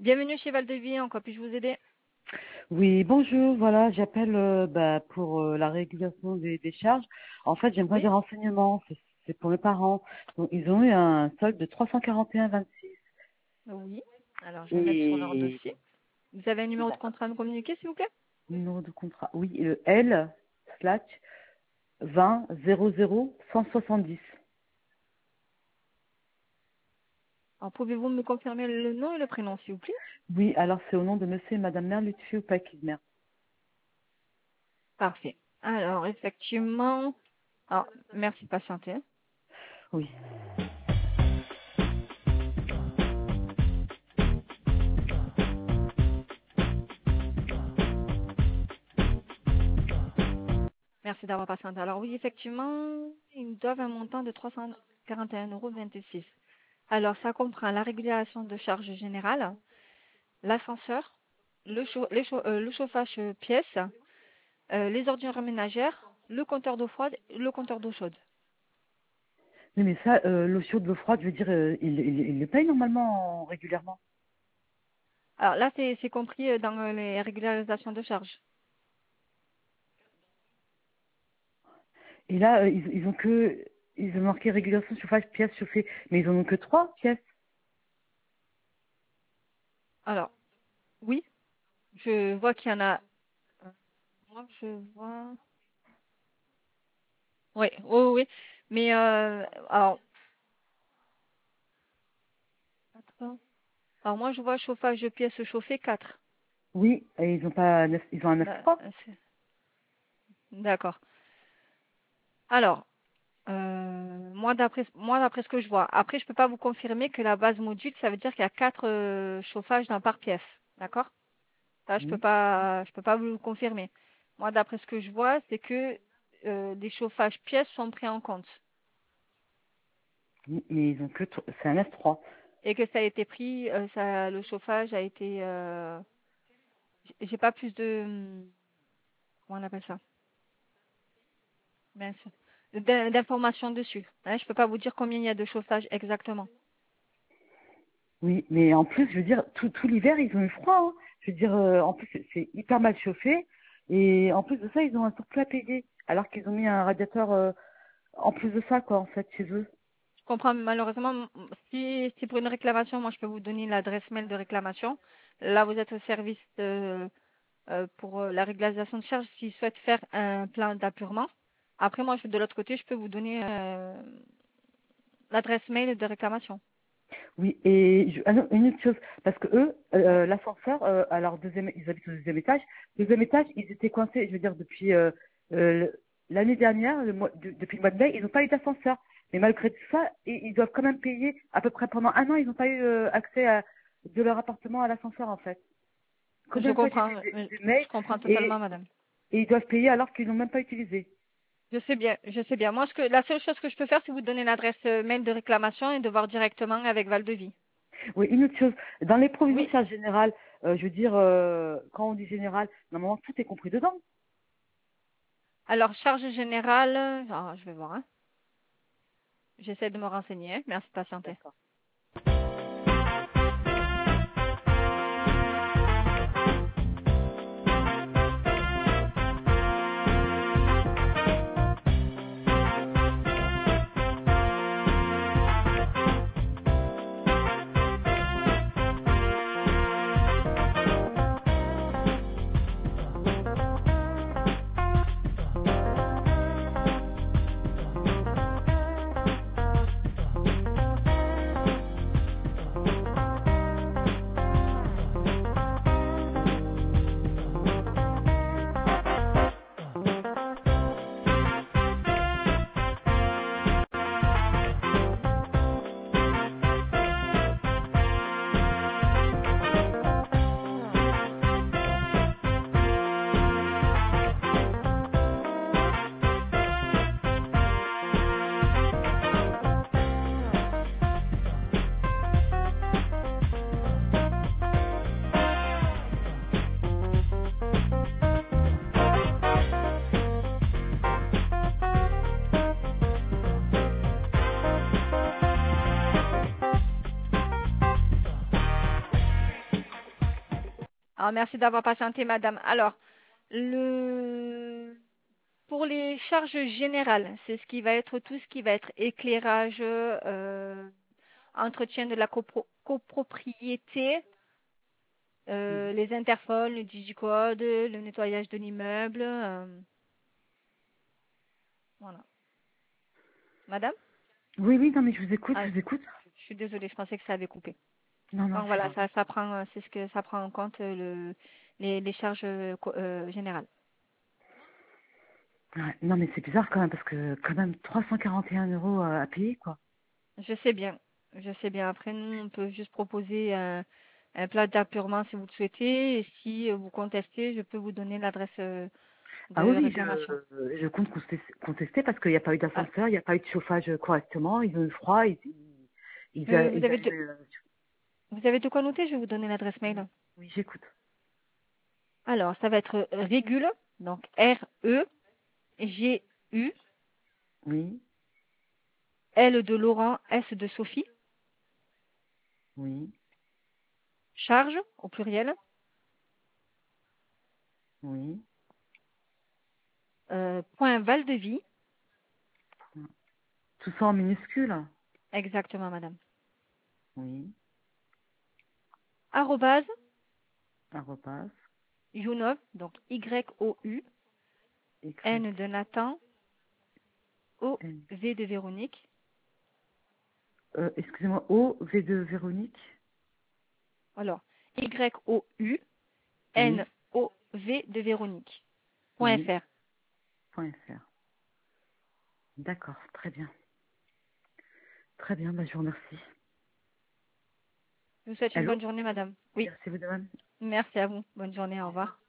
Bienvenue chez Val-de-Vie, en quoi puis-je vous aider? Oui, bonjour. Voilà, j'appelle pour la régulation des charges. En fait, j'aimerais Oui, des renseignements. C'est pour mes parents. Donc, ils ont eu un solde de 341,26. oui. Alors, je vais mettre sur leur Et dossier. Vous avez un numéro de d'accord. contrat à me communiquer, s'il vous plaît? Numéro de contrat. Oui, le L slash 20 00 170. Alors, pouvez-vous me confirmer le nom et le prénom, s'il vous plaît? Oui, alors c'est au nom de Monsieur et Madame Merlutfi ou Paquismer. Parfait. Alors, effectivement... Alors, merci de patienter. Oui. Merci d'avoir patienté. Alors oui, effectivement, ils me doivent un montant de 341,26 €. Alors, ça comprend la régulation de charges générales, l'ascenseur, le chauffage pièce, les ordures ménagères, le compteur d'eau froide et le compteur d'eau chaude. Oui, mais ça, l'eau chaude, l'eau froide, je veux dire, il le paye normalement régulièrement. Alors là, c'est compris dans les régularisations de charges. Et là, ils ont marqué régulation chauffage pièces chauffées, mais ils en ont que 3 pièces. Alors, oui, je vois qu'il y en a. Moi, je vois. Oui, oui, oui. Mais alors, attends. Alors moi, je vois chauffage de pièces chauffées 4. Oui, et ils ont un 9.3. D'accord. Alors, moi d'après ce que je vois. Après, je peux pas vous confirmer que la base module, ça veut dire qu'il y a 4 chauffages dans par pièce. D'accord? Ça, Oui. je peux pas vous le confirmer. Moi, d'après ce que je vois, c'est que les chauffages pièces sont pris en compte Oui, mais ils ont c'est un 9.3. et que ça a été pris, le chauffage a été. J'ai pas plus de, comment on appelle ça? Mince. D'informations dessus. Hein, je peux pas vous dire combien il y a de chauffage exactement. Oui, mais en plus, je veux dire, tout l'hiver, ils ont eu froid, hein. Je veux dire, en plus, c'est hyper mal chauffé. Et en plus de ça, ils ont un surplus à payer. Alors qu'ils ont mis un radiateur en plus de ça, quoi, en fait, chez eux. Je comprends malheureusement, si pour une réclamation, moi je peux vous donner l'adresse mail de réclamation. Là, vous êtes au service pour la régularisation de charges s'ils souhaitent faire un plan d'appurement. Après, moi, de l'autre côté, je peux vous donner l'adresse mail de réclamation. Oui, et non, une autre chose, parce que eux, Oui. l'ascenseur, alors ils habitent au deuxième étage. Deuxième étage, ils étaient coincés, je veux dire, depuis l'année dernière, depuis le mois de mai, ils n'ont pas eu d'ascenseur. Mais malgré tout ça, ils doivent quand même payer à peu près pendant un an, ils n'ont pas eu accès de leur appartement à l'ascenseur en fait. Je Combien de fois j'ai vu comprends, des mails je comprends et, totalement, madame. et ils doivent payer alors qu'ils n'ont même pas utilisé. Je sais bien, je sais bien. Moi, la seule chose que je peux faire, c'est vous donner l'adresse mail de réclamation et de voir directement avec Val-de-Vie. Oui, une autre chose, dans les provisions de Oui. charges générales, je veux dire, quand on dit général, normalement tout est compris dedans. Alors, charge générale, je vais voir, hein. J'essaie de me renseigner, hein. Merci de patienter. D'accord. Alors, merci d'avoir patienté, madame. Alors, le... pour les charges générales, c'est ce qui va être tout ce qui va être éclairage, entretien de la copropriété, Mhm. les interphones, le digicode, le nettoyage de l'immeuble. Voilà. Madame? Oui, oui, non, mais je vous écoute, Ah, je vous écoute. je suis désolée, je pensais que ça avait coupé. Non, non, Donc c'est voilà, bon. ça prend, c'est ce que ça prend en compte les charges générales. Ouais. Non, mais c'est bizarre quand même, parce que quand même 341 euros à payer, quoi. Je sais bien, je sais bien. Après, nous, on peut juste proposer un plat d'appurement si vous le souhaitez. Et si vous contestez, je peux vous donner l'adresse Ah oui, de oui, réclamation. je compte contester parce qu'il n'y a pas eu Ah, d'ascenseur, il n'y a pas eu de chauffage correctement, ils ont eu froid, vous ils avez avaient... vous avez de quoi noter? Je vais vous donner l'adresse mail. Oui, j'écoute. Alors, ça va être Régule, donc REGU, Oui, L de Laurent, S de Sophie, oui, charge au pluriel, oui. point Val-de-Vie, Tout ça en minuscule. exactement, madame. Oui, Arrobase, arrobas, Younov, donc YOU, Y, N de Nathan, O, N. V de Véronique. Excusez-moi, O, V de Véronique. Alors, YOU, Oui, NOV de Véronique. oui, .fr. point .fr. D'accord, très bien. Très bien, bah, je vous remercie. Je vous souhaite une Allô? bonne journée, madame. Oui, Merci vous de même. merci à vous. Bonne journée, au Au revoir. revoir.